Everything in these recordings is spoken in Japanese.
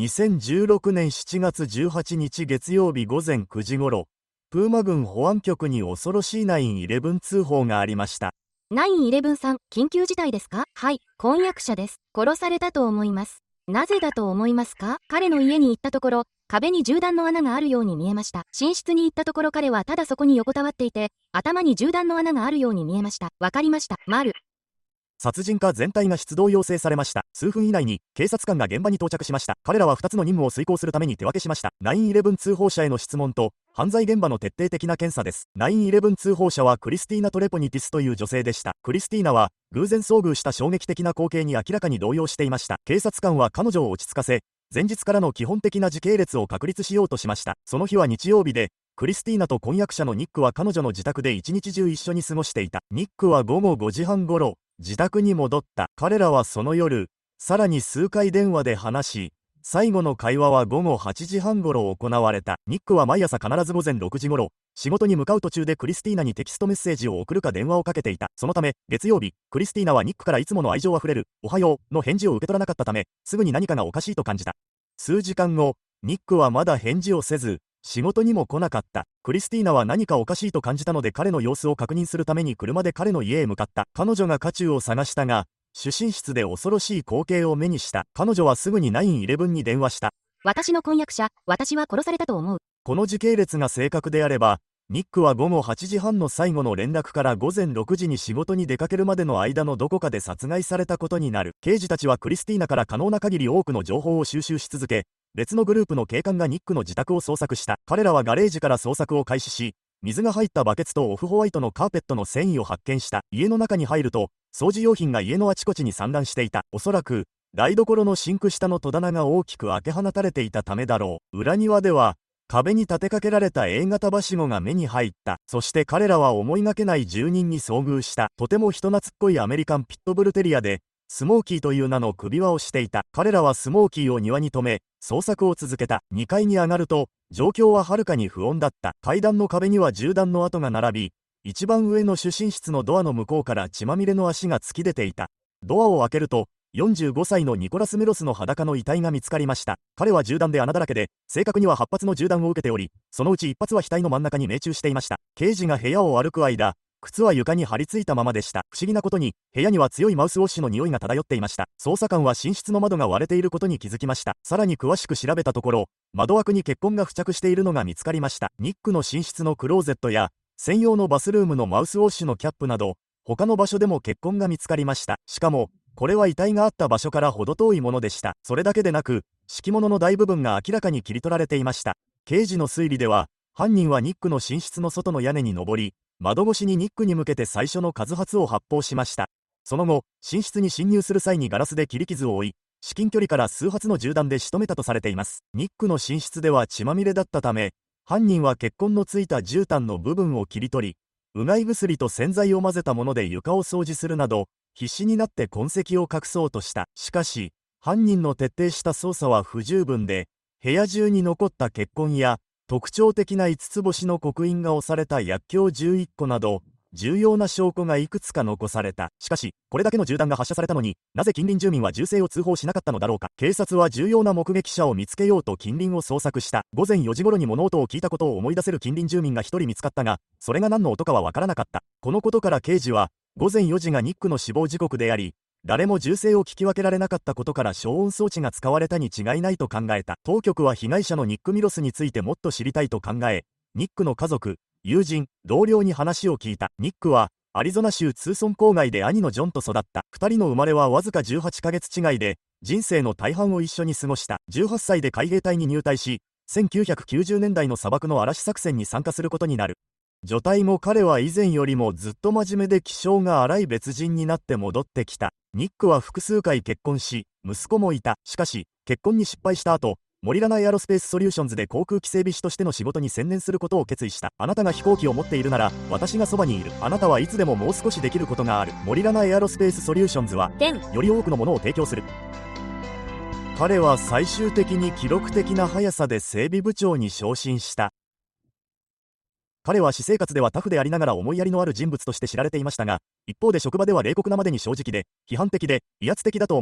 2016年7月18日月曜日午前9時ごろ、プーマ郡保安局に恐ろしい911通報がありました。 911さん、緊急事態ですか？はい、婚約者です。殺されたと思います。なぜだと思いますか？彼の家に行ったところ、壁に銃弾の穴があるように見えました。寝室に行ったところ彼はただそこに横たわっていて、頭に銃弾の穴があるように見えました。わかりました。 殺人課全体が出動要請されました。数分以内に警察官が現場に到着しました。彼らは2つの任務を遂行するために手分けしました。911通報者への質問と犯罪現場の徹底的な検査です。911通報者はクリスティーナ・トレポニティスという女性でした。クリスティーナは偶然遭遇した衝撃的な光景に明らかに動揺していました。警察官は彼女を落ち着かせ、前日からの基本的な時系列を確立しようとしました。その日は日曜日で、クリスティーナと婚約者のニックは彼女の自宅で一日中一緒に過ごしていた。ニックは午後5時半ごろ、自宅に戻った。彼らはその夜、さらに数回電話で話し、最後の会話は午後8時半ごろ行われた。ニックは毎朝必ず午前6時ごろ、仕事に向かう途中でクリスティーナにテキストメッセージを送るか電話をかけていた。そのため、月曜日、クリスティーナはニックからいつもの愛情あふれる、おはようの返事を受け取らなかったため、すぐに何かがおかしいと感じた。数時間後、ニックはまだ返事をせず、仕事にも来なかった。クリスティーナは何かおかしいと感じたので彼の様子を確認するために車で彼の家へ向かった。彼女が渦中を探したが、主寝室で恐ろしい光景を目にした。彼女はすぐに911に電話した。 私の婚約者、私は殺されたと思う。 この時系列が正確であれば、ニックは午後8時半の最後の連絡から午前6時に仕事に出かけるまでの間のどこかで殺害されたことになる。刑事たちはクリスティーナから可能な限り多くの情報を収集し続け、別のグループの警官がニックの自宅を捜索した。彼らはガレージから捜索を開始し、水が入ったバケツとオフホワイトのカーペットの繊維を発見した。家の中に入ると、掃除用品が家のあちこちに散乱していた。おそらく、台所のシンク下の戸棚が大きく開け放たれていたためだろう。裏庭では、壁に立てかけられた A 型はしごが目に入った。そして彼らは思いがけない住人に遭遇した。とても人懐っこいアメリカンピットブルテリアで、スモーキーという名の首輪をしていた。彼らはスモーキーを庭に止め、捜索を続けた。2階に上がると、状況ははるかに不穏だった。階段の壁には銃弾の跡が並び、一番上の主寝室のドアの向こうから血まみれの足が突き出ていた。ドアを開けると、45歳のニコラス・メロスの裸の遺体が見つかりました。彼は銃弾で穴だらけで、正確には8発の銃弾を受けており、そのうち1発は額の真ん中に命中していました。刑事が部屋を歩く間、靴は床に張り付いたままでした。不思議なことに、部屋には強いマウスウォッシュの匂いが漂っていました。捜査官は寝室の窓が割れていることに気づきました。さらに詳しく調べたところ、窓枠に血痕が付着しているのが見つかりました。ニックの寝室のクローゼットや、専用のバスルームのマウスウォッシュのキャップなど、他の場所でも血痕が見つかりました。しかも、これは遺体があった場所から程遠いものでした。それだけでなく、敷物の大部分が明らかに切り取られていました。刑事の推理では、犯人はニックの寝室の外の屋根に登り、窓越しにニックに向けて最初の数発を発砲しました。その後、寝室に侵入する際にガラスで切り傷を負い、至近距離から数発の銃弾で仕留めたとされています。ニックの寝室では血まみれだったため、犯人は血痕のついた絨毯の部分を切り取り、うがい薬と洗剤を混ぜたもので床を掃除するなど、必死になって痕跡を隠そうとした。しかし、犯人の徹底した捜査は不十分で、部屋中に残った血痕や、特徴的な5つ星の刻印が押された薬莢11個など、重要な証拠がいくつか残された。しかし、これだけの銃弾が発射されたのに、なぜ近隣住民は銃声を通報しなかったのだろうか。警察は重要な目撃者を見つけようと近隣を捜索した。午前4時頃に物音を聞いたことを思い出せる近隣住民が1人見つかったが、それが何の音かはわからなかった。このことから刑事は、午前4時がニックの死亡時刻であり、誰も銃声を聞き分けられなかったことから消音装置が使われたに違いないと考えた。当局は被害者のニック・ミロスについてもっと知りたいと考え、ニックの家族、友人、同僚に話を聞いた。ニックは、アリゾナ州ツーソン郊外で兄のジョンと育った。2人の生まれはわずか18ヶ月違いで、人生の大半を一緒に過ごした。18歳で海兵隊に入隊し、1990年代の砂漠の嵐作戦に参加することになる。除隊後彼は以前よりもずっと真面目で気性が荒い別人になって戻ってきた。ニックは複数回結婚し、息子もいた。しかし、結婚に失敗した後、モリラナエアロスペースソリューションズで航空機整備士としての仕事に専念することを決意した。あなたが飛行機を持っているなら、私がそばにいる。あなたはいつでももう少しできることがある。モリラナエアロスペースソリューションズは、より多くのものを提供する。彼は最終的に記録的な速さで整備部長に昇進した。彼は私生活ではタフでありながら思いやりのある人物として知られていましたが、一方で職場では冷酷なまでに正直で、批判的で、威圧的だと思われ、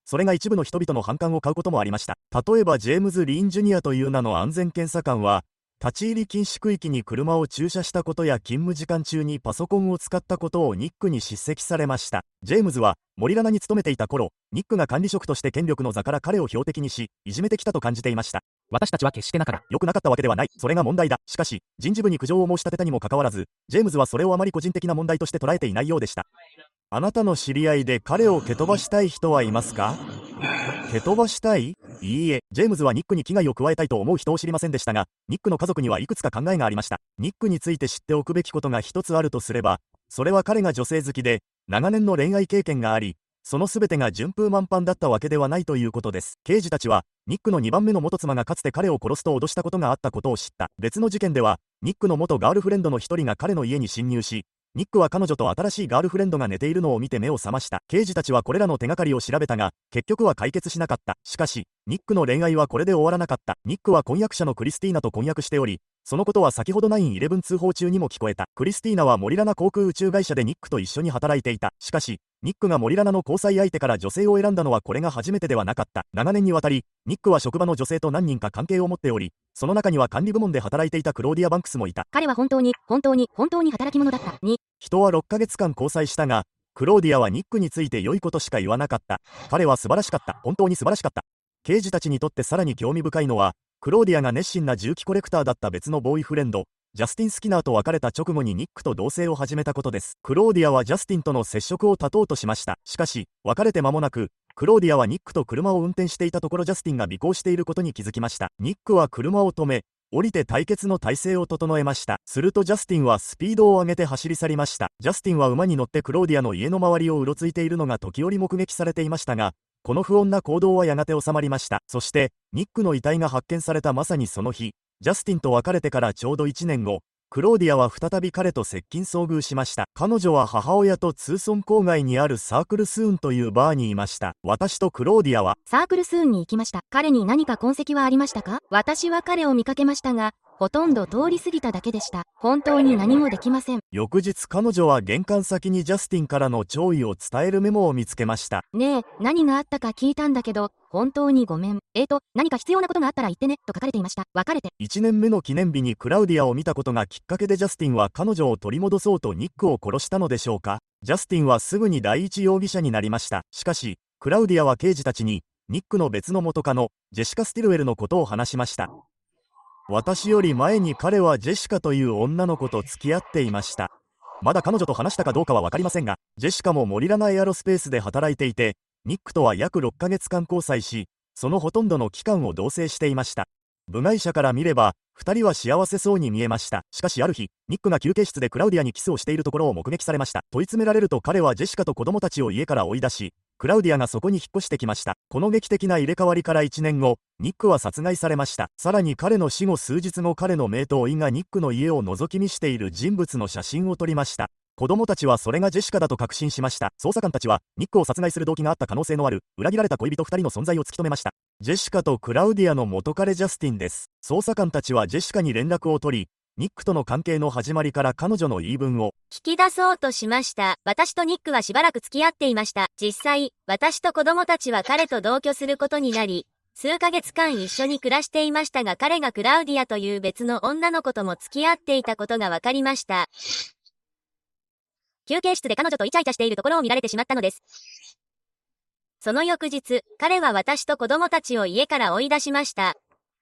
それが一部の人々の反感を買うこともありました。例えばジェームズ・リーン・ジュニアという名の安全検査官は、立ち入り禁止区域に車を駐車したことや勤務時間中にパソコンを使ったことをニックに叱責されました。ジェームズはモリラナに勤めていた頃、ニックが管理職として権力の座から彼を標的にし、いじめてきたと感じていました。 私たちは決して良くなかったわけではない。 それが問題だ。しかし、人事部に苦情を申し立てたにもかかわらず、ジェームズはそれをあまり個人的な問題として捉えていないようでした。あなたの知り合いで彼を蹴飛ばしたい人はいますか？蹴飛ばしたい？いいえ、ジェームズはニックに危害を加えたいと思う人を知りませんでしたが、ニックの家族にはいくつか考えがありました。ニックについて知っておくべきことが一つあるとすれば、それは彼が女性好きで、長年の恋愛経験があり、その全てが順風満帆だったわけではないということです。刑事たちは、ニックの2番目の元妻がかつて彼を殺すと脅したことがあったことを知った。別の事件では、ニックの元ガールフレンドの一人が彼の家に侵入し、ニックは彼女と新しいガールフレンドが寝ているのを見て目を覚ました。刑事たちはこれらの手がかりを調べたが、結局は解決しなかった。しかし、ニックの恋愛はこれで終わらなかった。ニックは婚約者のクリスティーナと婚約しており、そのことは先ほど911通報中にも聞こえた。クリスティーナはモリラナ航空宇宙会社でニックと一緒に働いていた。しかし、ニックがモリラナの交際相手から女性を選んだのはこれが初めてではなかった。長年にわたり、ニックは職場の女性と何人か関係を持っており、その中には管理部門で働いていたクローディア・バンクスもいた。 彼は本当に働き者だった。 人は6ヶ月間交際したが、クローディアはニックについて良いことしか言わなかった。彼は素晴らしかった。本当に素晴らしかった。刑事たちにとってさらに興味深いのは、クローディアが熱心な銃器コレクターだった別のボーイフレンド、ジャスティン・スキナーと別れた直後にニックと同棲を始めたことです。クローディアはジャスティンとの接触を絶とうとしました。しかし、別れて間もなく、クローディアはニックと車を運転していたところジャスティンが尾行していることに気づきました。ニックは車を止め、降りて対決の体勢を整えました。するとジャスティンはスピードを上げて走り去りました。ジャスティンは馬に乗ってクローディアの家の周りをうろついているのが時折目撃されていましたが、この不穏な行動はやがて収まりました。そして、ニックの遺体が発見されたまさにその日、ジャスティンと別れてからちょうど1年後、クローディアは再び彼と接近遭遇しました。彼女は母親とツーソン郊外にあるサークルスーンというバーにいました。私とクローディアはサークルスーンに行きました。彼に何か痕跡はありましたか？私は彼を見かけましたが、ほとんど通り過ぎただけでした。本当に何もできません。 翌日彼女は玄関先にジャスティンからの弔意を伝えるメモを見つけました。 ねえ、何があったか聞いたんだけど、本当にごめん。何か必要なことがあったら言ってね、と書かれていました。別れて。 1年目の記念日にクラウディアを見たことがきっかけでジャスティンは彼女を取り戻そうとニックを殺したのでしょうか。ジャスティンはすぐに第一容疑者になりました。しかし、クラウディアは刑事たちに、ニックの別の元カノ、ジェシカ・スティルウェルのことを話しました。私より前に彼はジェシカという女の子と付き合っていました。まだ彼女と話したかどうかは分かりませんが、ジェシカもモリラナエアロスペースで働いていて、ニックとは約6ヶ月間交際し、そのほとんどの期間を同棲していました。部外者から見れば、2人は幸せそうに見えました。しかしある日、ニックが休憩室でクラウディアにキスをしているところを目撃されました。問い詰められると彼はジェシカと子供たちを家から追い出し、クラウディアがそこに引っ越してきました。この劇的な入れ替わりから1年後、ニックは殺害されました。さらに彼の死後数日後、彼の姪と甥がニックの家を覗き見している人物の写真を撮りました。子供たちはそれがジェシカだと確信しました。捜査官たちは、ニックを殺害する動機があった可能性のある、裏切られた恋人2人の存在を突き止めました。ジェシカとクラウディアの元彼ジャスティンです。捜査官たちはジェシカに連絡を取り、ニックとの関係の始まりから彼女の言い分を聞き出そうとしました。私とニックはしばらく付き合っていました。実際、私と子供たちは彼と同居することになり、数ヶ月間一緒に暮らしていましたが、彼がクラウディアという別の女の子とも付き合っていたことが分かりました。休憩室で彼女とイチャイチャしているところを見られてしまったのです。その翌日、彼は私と子供たちを家から追い出しました。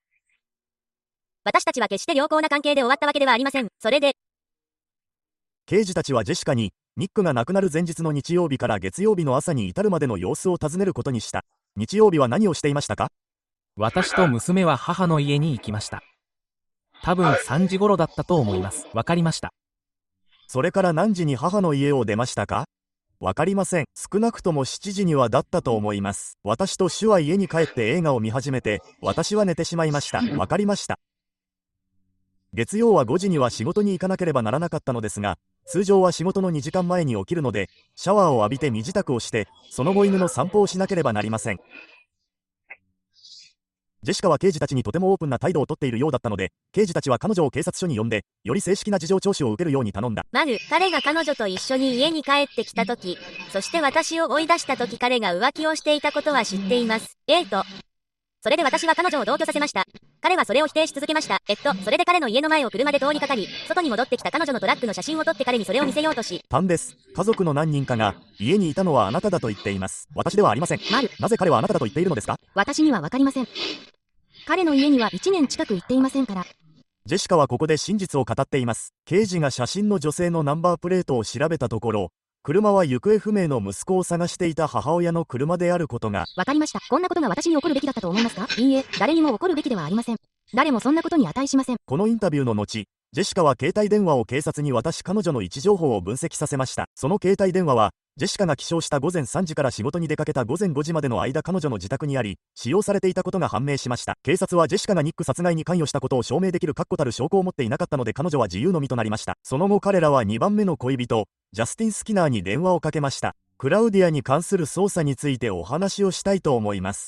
私たちは決して良好な関係で終わったわけではありません。それで、 刑事たちはジェシカに、ニックが亡くなる前日の日曜日から月曜日の朝に至るまでの様子を尋ねることにした。日曜日は何をしていましたか？ 私と娘は母の家に行きました。多分3時頃だったと思います。わかりました。 それから何時に母の家を出ましたか？わかりません。少なくとも7時にはだったと思います。私とシュは家に帰って映画を見始めて、私は寝てしまいました。わかりました。月曜は5時には仕事に行かなければならなかったのですが、通常は仕事の2時間前に起きるので、シャワーを浴びて身支度をして、その後犬の散歩をしなければなりません。 ジェシカは刑事たちにとてもオープンな態度をとっているようだったので、刑事たちは彼女を警察署に呼んで、より正式な事情聴取を受けるように頼んだ。 彼が彼女と一緒に家に帰ってきた時、そして私を追い出した時彼が浮気をしていたことは知っています。それで私は彼女を同居させました。彼はそれを否定し続けました。それで彼の家の前を車で通りかかり、外に戻ってきた彼女のトラックの写真を撮って彼にそれを見せようとし。 です。家族の何人かが、家にいたのはあなただと言っています。私ではありません。なぜ彼はあなただと言っているのですか？ 私にはわかりません。彼の家には1年近く行っていませんから。 ジェシカはここで真実を語っています。刑事が写真の女性のナンバープレートを調べたところ、車は行方不明の息子を探していた母親の車であることが。 わかりました。こんなことが私に起こるべきだったと思いますか？いいえ、誰にも起こるべきではありません。誰もそんなことに値しません。 このインタビューの後、ジェシカは携帯電話を警察に渡し彼女の位置情報を分析させました。その携帯電話は、ジェシカが起床した午前3時から仕事に出かけた午前5時までの間彼女の自宅にあり、使用されていたことが判明しました。警察はジェシカがニック殺害に関与したことを証明できる確固たる証拠を持っていなかったので彼女は自由の身となりました。その後彼らは2番目の恋人、ジャスティン・スキナーに電話をかけました。クラウディアに関する捜査についてお話をしたいと思います。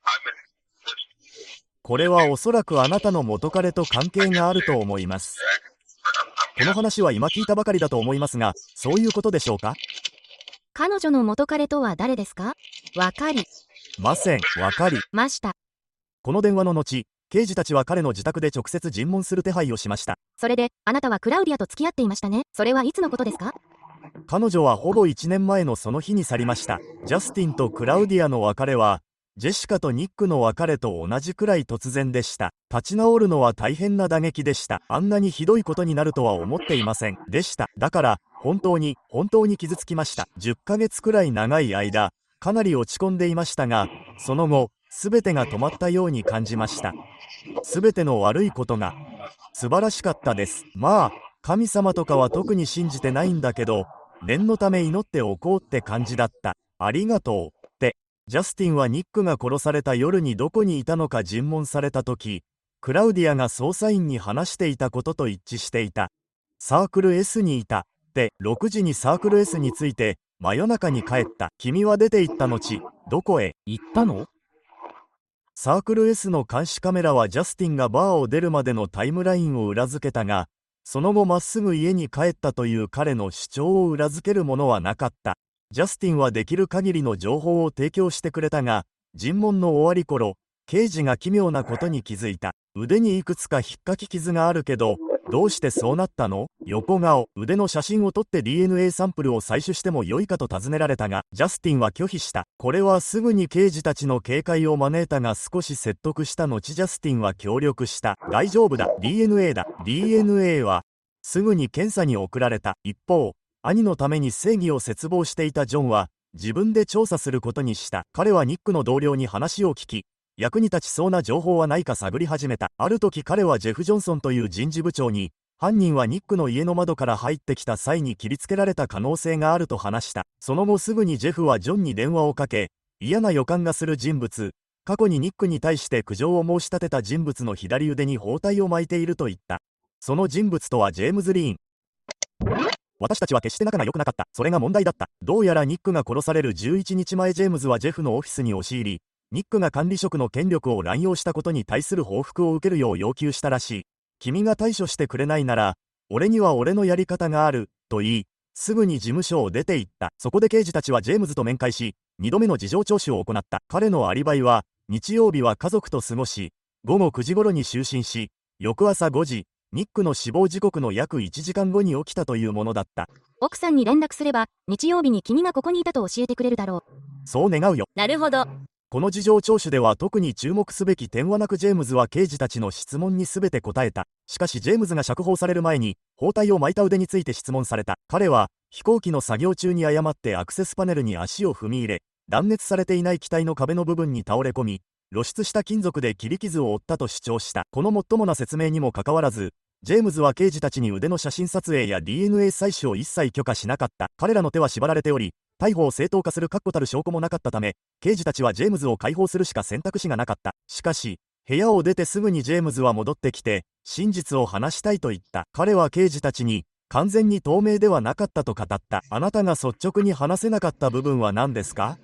これはおそらくあなたの元彼と関係があると思います。この話は今聞いたばかりだと思いますが、そういうことでしょうか？ 彼女の元彼とは誰ですか？わかりました。 この電話の後、刑事たちは彼の自宅で直接尋問する手配をしました。 それで、あなたはクラウディアと付き合っていましたね。それはいつのことですか？ 彼女はほぼ1年前のその日に去りました。ジャスティンとクラウディアの別れは、ジェシカとニックの別れと同じくらい突然でした。立ち直るのは大変な打撃でした。あんなにひどいことになるとは思っていませんでした。だから、本当に傷つきました。10ヶ月くらい長い間、かなり落ち込んでいましたが、その後、すべてが止まったように感じました。すべての悪いことが、素晴らしかったです。神様とかは特に信じてないんだけど、念のため祈っておこうって感じだった。ありがとう。ジャスティンはニックが殺された夜にどこにいたのか尋問されたとき、クラウディアが捜査員に話していたことと一致していた。サークル S にいた。6時にサークル S について、真夜中に帰った。君は出て行った後、どこへ行ったの？ サークル S の監視カメラはジャスティンがバーを出るまでのタイムラインを裏付けたが、その後まっすぐ家に帰ったという彼の主張を裏付けるものはなかった。ジャスティンはできる限りの情報を提供してくれたが、尋問の終わり頃、刑事が奇妙なことに気づいた。腕にいくつか引っかき傷があるけど、どうしてそうなったの？横顔、腕の写真を撮って DNA サンプルを採取しても良いかと尋ねられたが、ジャスティンは拒否した。これはすぐに刑事たちの警戒を招いたが少し説得した後ジャスティンは協力した。大丈夫だ、DNA だ。DNA は、すぐに検査に送られた。一方、兄のために正義を切望していたジョンは、自分で調査することにした。彼はニックの同僚に話を聞き、役に立ちそうな情報はないか探り始めた。ある時彼はジェフ・ジョンソンという人事部長に、犯人はニックの家の窓から入ってきた際に切りつけられた可能性があると話した。その後すぐにジェフはジョンに電話をかけ、嫌な予感がする人物、過去にニックに対して苦情を申し立てた人物の左腕に包帯を巻いていると言った。その人物とはジェームズ・リーン。私たちは決して仲が良くなかった。それが問題だった。どうやらニックが殺される11日前ジェームズはジェフのオフィスに押し入り、ニックが管理職の権力を乱用したことに対する報復を受けるよう要求したらしい。君が対処してくれないなら、俺には俺のやり方がある、と言い、すぐに事務所を出て行った。そこで刑事たちはジェームズと面会し、2度目の事情聴取を行った。彼のアリバイは、日曜日は家族と過ごし、午後9時頃に就寝し、翌朝5時、ニックの死亡時刻の約1時間後に起きたというものだった。 奥さんに連絡すれば、日曜日に君がここにいたと教えてくれるだろう。そう願うよ。 なるほど。 この事情聴取では特に注目すべき点はなくジェームズは刑事たちの質問に全て答えた。しかしジェームズが釈放される前に、包帯を巻いた腕について質問された。彼は、飛行機の作業中に誤ってアクセスパネルに足を踏み入れ、断熱されていない機体の壁の部分に倒れ込み、露出した金属で切り傷を負ったと主張した。このもっともな説明にもかかわらず、ジェームズは刑事たちに腕の写真撮影や DNA 採取を一切許可しなかった。彼らの手は縛られており、逮捕を正当化する確固たる証拠もなかったため、刑事たちはジェームズを解放するしか選択肢がなかった。しかし、部屋を出てすぐにジェームズは戻ってきて、真実を話したいと言った。彼は刑事たちに、完全に透明ではなかったと語った。あなたが率直に話せなかった部分は何ですか？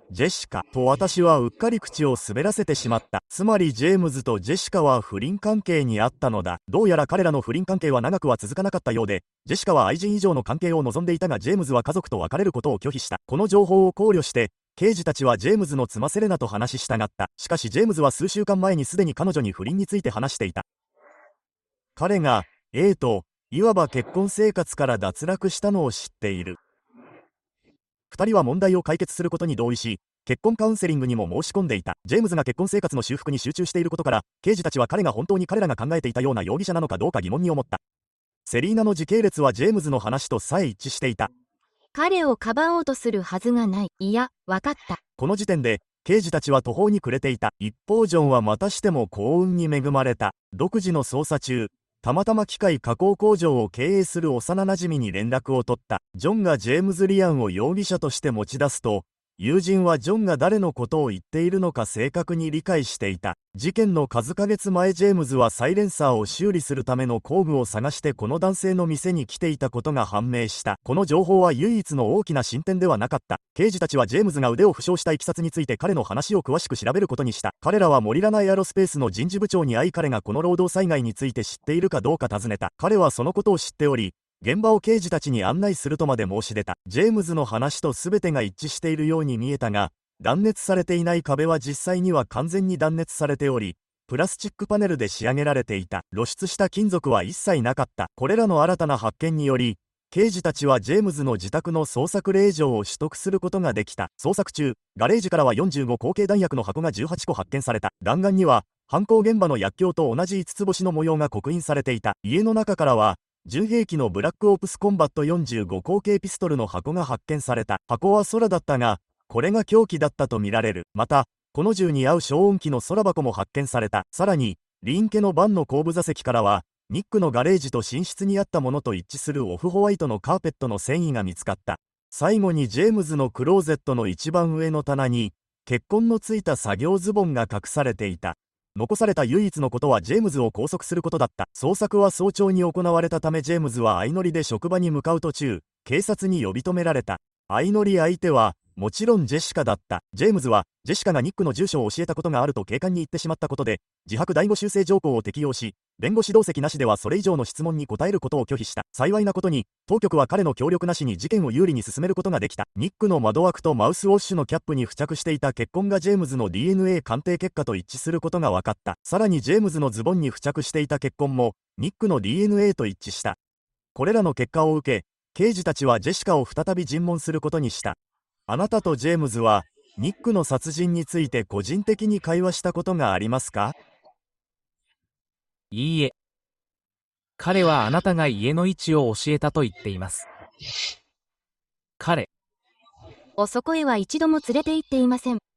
ジェシカと私はうっかり口を滑らせてしまった。つまりジェームズとジェシカは不倫関係にあったのだ。どうやら彼らの不倫関係は長くは続かなかったようで、ジェシカは愛人以上の関係を望んでいたがジェームズは家族と別れることを拒否した。この情報を考慮して刑事たちはジェームズの妻セレナと話し従った。しかしジェームズは数週間前にすでに彼女に不倫について話していた。彼が A といわば結婚生活から脱落したのを知っている。二人は問題を解決することに同意し、結婚カウンセリングにも申し込んでいた。ジェームズが結婚生活の修復に集中していることから、刑事たちは彼が本当に彼らが考えていたような容疑者なのかどうか疑問に思った。セリーナの時系列はジェームズの話とさえ一致していた。 彼をかばおうとするはずがない。いや、わかった。 この時点で、刑事たちは途方に暮れていた。一方ジョンはまたしても幸運に恵まれた。独自の捜査中、たまたま機械加工工場を経営する幼馴染に連絡を取った。ジョンがジェームズ・リアンを容疑者として持ち出すと、友人はジョンが誰のことを言っているのか正確に理解していた。事件の数ヶ月前ジェームズはサイレンサーを修理するための工具を探してこの男性の店に来ていたことが判明した。この情報は唯一の大きな進展ではなかった。刑事たちはジェームズが腕を負傷したいきさつについて彼の話を詳しく調べることにした。彼らはモリラナエアロスペースの人事部長に会い彼がこの労働災害について知っているかどうか尋ねた。彼はそのことを知っており、現場を刑事たちに案内するとまで申し出た。ジェームズの話と全てが一致しているように見えたが、断熱されていない壁は実際には完全に断熱されており、プラスチックパネルで仕上げられていた。露出した金属は一切なかった。これらの新たな発見により、刑事たちはジェームズの自宅の捜索令状を取得することができた。捜索中、ガレージからは45口径弾薬の箱が18個発見された。弾丸には、犯行現場の薬莢と同じ5つ星の模様が刻印されていた。家の中からは、純兵器のブラックオプスコンバット45口径ピストルの箱が発見された。箱は空だったが、これが凶器だったとみられる。また、この銃に合う消音器の空箱も発見された。さらに、リーン家のバンの後部座席からは、ニックのガレージと寝室にあったものと一致するオフホワイトのカーペットの繊維が見つかった。最後にジェームズのクローゼットの一番上の棚に、血痕のついた作業ズボンが隠されていた。残された唯一のことはジェームズを拘束することだった。捜索は早朝に行われたためジェームズは相乗りで職場に向かう途中、警察に呼び止められた。相乗り相手は、もちろんジェシカだった。ジェームズは、ジェシカがニックの住所を教えたことがあると警官に言ってしまったことで、自白第5修正条項を適用し、弁護士同席なしではそれ以上の質問に答えることを拒否した。幸いなことに、当局は彼の協力なしに事件を有利に進めることができた。ニックの窓枠とマウスウォッシュのキャップに付着していた血痕がジェームズの DNA 鑑定結果と一致することが分かった。さらにジェームズのズボンに付着していた血痕も、ニックの DNA と一致した。これらの結果を受け、刑事たちはジェシカを再び尋問することにした。あなたとジェームズは、ニックの殺人について個人的に会話したことがありますか？ いいえ。彼はあなたが家の位置を教えたと言っています。彼をそこへは一度も連れて行っていません。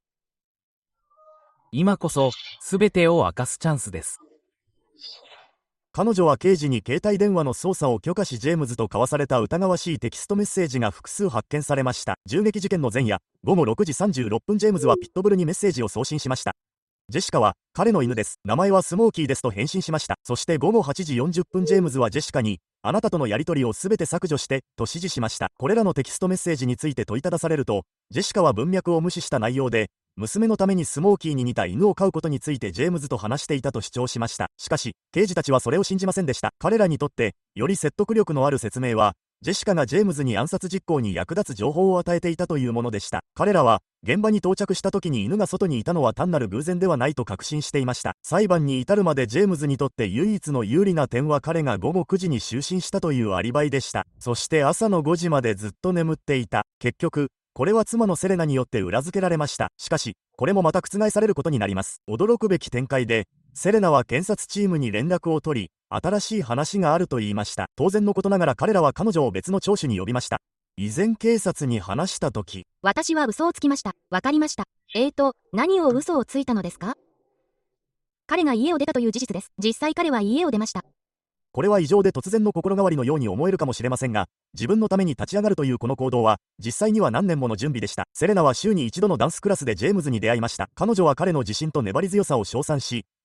今こそ、すべてを明かすチャンスです。 彼女は刑事に携帯電話の操作を許可しジェームズと交わされた疑わしいテキストメッセージが複数発見されました。銃撃事件の前夜、午後6時36分ジェームズはピットブルにメッセージを送信しました。ジェシカは、彼の犬です。名前はスモーキーですと返信しました。そして午後8時40分ジェームズはジェシカに、あなたとのやり取りをすべて削除して、と指示しました。これらのテキストメッセージについて問いただされると、ジェシカは文脈を無視した内容で、娘のためにスモーキーに似た犬を飼うことについてジェームズと話していたと主張しました。しかし、刑事たちはそれを信じませんでした。彼らにとって、より説得力のある説明は、ジェシカがジェームズに暗殺実行に役立つ情報を与えていたというものでした。彼らは、現場に到着した時に犬が外にいたのは単なる偶然ではないと確信していました。裁判に至るまでジェームズにとって唯一の有利な点は彼が午後9時に就寝したというアリバイでした。そして朝の5時までずっと眠っていた。結局、これは妻のセレナによって裏付けられました。しかし、これもまた覆されることになります。驚くべき展開で、セレナは検察チームに連絡を取り、新しい話があると言いました。当然のことながら彼らは彼女を別の聴取に呼びました。以前警察に話したとき、 私は嘘をつきました。わかりました。何を嘘をついたのですか？彼が家を出たという事実です。実際彼は家を出ました。 これは異常で突然の心変わりのように思えるかもしれませんが、自分のために立ち上がるというこの行動は、実際には何年もの準備でした。セレナは週に一度のダンスクラスでジェームズに出会いました。彼女は彼の自信と粘り強さを称賛し、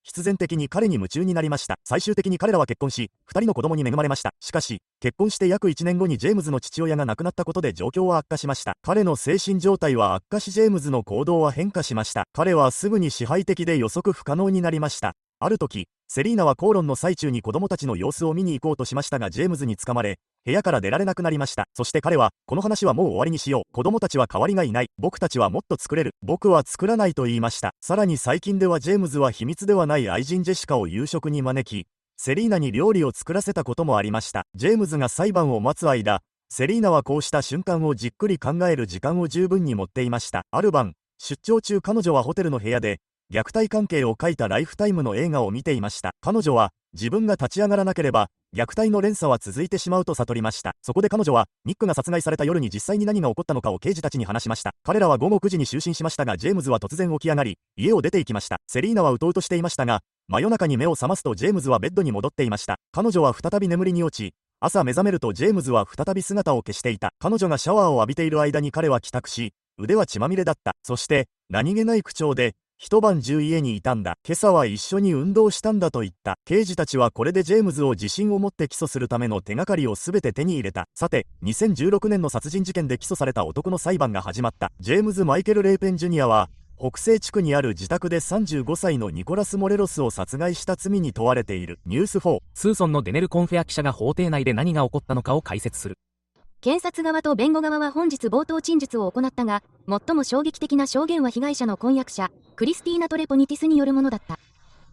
必然的に彼に夢中になりました。最終的に彼らは結婚し、2人の子供に恵まれました。しかし、結婚して約1年後にジェームズの父親が亡くなったことで状況は悪化しました。彼の精神状態は悪化し、ジェームズの行動は変化しました。彼はすぐに支配的で予測不可能になりました。ある時、セリーナは口論の最中に子供たちの様子を見に行こうとしましたが、ジェームズに捕まれ、部屋から出られなくなりました。そして彼は、この話はもう終わりにしよう。子供たちは代わりがいない。僕たちはもっと作れる。僕は作らないと言いました。さらに最近ではジェームズは秘密ではない愛人ジェシカを夕食に招き、セリーナに料理を作らせたこともありました。ジェームズが裁判を待つ間、セリーナはこうした瞬間をじっくり考える時間を十分に持っていました。ある晩、出張中彼女はホテルの部屋で、虐待関係を書いたライフタイムの映画を見ていました。彼女は、自分が立ち上がらなければ、虐待の連鎖は続いてしまうと悟りました。そこで彼女は、ニックが殺害された夜に実際に何が起こったのかを刑事たちに話しました。彼らは午後9時に就寝しましたが、ジェームズは突然起き上がり、家を出て行きました。セリーナはうとうとしていましたが、真夜中に目を覚ますとジェームズはベッドに戻っていました。彼女は再び眠りに落ち、朝目覚めるとジェームズは再び姿を消していた。彼女がシャワーを浴びている間に彼は帰宅し、腕は血まみれだった。そして、何気ない口調で、一晩中家にいたんだ。今朝は一緒に運動したんだと言った。刑事たちはこれでジェームズを自信を持って起訴するための手がかりをすべて手に入れた。さて、2016年の殺人事件で起訴された男の裁判が始まった。ジェームズ・マイケル・レイペン・ジュニアは、北西地区にある自宅で35歳のニコラス・モレロスを殺害した罪に問われている。ニュース4。 スーソンのデネル・コンフェア記者が法廷内で何が起こったのかを解説する。 検察側と弁護側は本日冒頭陳述を行ったが、最も衝撃的な証言は被害者の婚約者、クリスティーナ・トレポニティスによるものだった。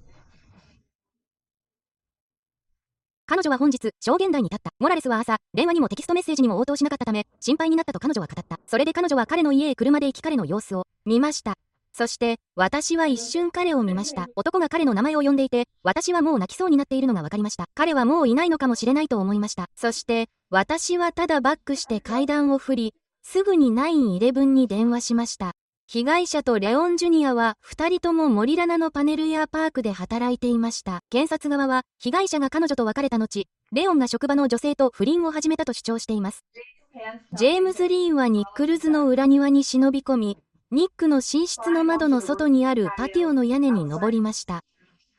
彼女は本日、証言台に立った。モラレスは朝、電話にもテキストメッセージにも応答しなかったため、心配になったと彼女は語った。それで彼女は彼の家へ車で行き彼の様子を見ました。そして、私は一瞬彼を見ました。男が彼の名前を呼んでいて、私はもう泣きそうになっているのが分かりました。彼はもういないのかもしれないと思いました。そして、私はただバックして階段を振り、すぐに911に電話しました。被害者とレオン・ジュニアは2人ともモリラナのパネルヤーパークで働いていました。検察側は、被害者が彼女と別れた後、レオンが職場の女性と不倫を始めたと主張しています。ジェームズ・リーンはニックルズの裏庭に忍び込み、ニックの寝室の窓の外にあるパティオの屋根に登りました。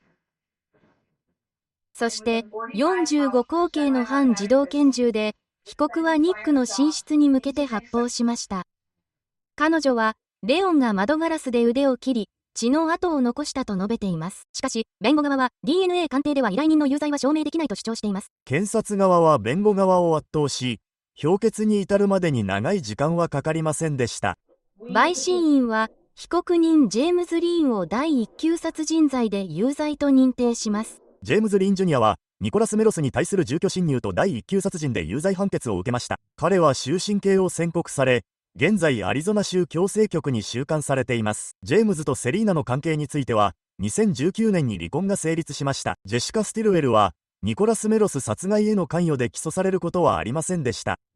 そして、45口径の半自動拳銃で、被告はニックの寝室に向けて発砲しました。彼女は、レオンが窓ガラスで腕を切り、血の跡を残したと述べています。しかし、弁護側は DNA 鑑定では依頼人の有罪は証明できないと主張しています。 検察側は弁護側を圧倒し、評決に至るまでに長い時間はかかりませんでした。 陪審員は、被告人ジェームズ・リーンを第1級殺人罪で有罪と認定します。 ジェームズ・リーン・ジュニアは、ニコラス・メロスに対する住居侵入と第1級殺人で有罪判決を受けました。彼は終身刑を宣告され、現在アリゾナ州矯正局に収監されています。ジェームズとセリーナの関係については、2019年に離婚が成立しました。ジェシカ・スティルウェルは、ニコラス・メロス殺害への関与で起訴されることはありませんでした。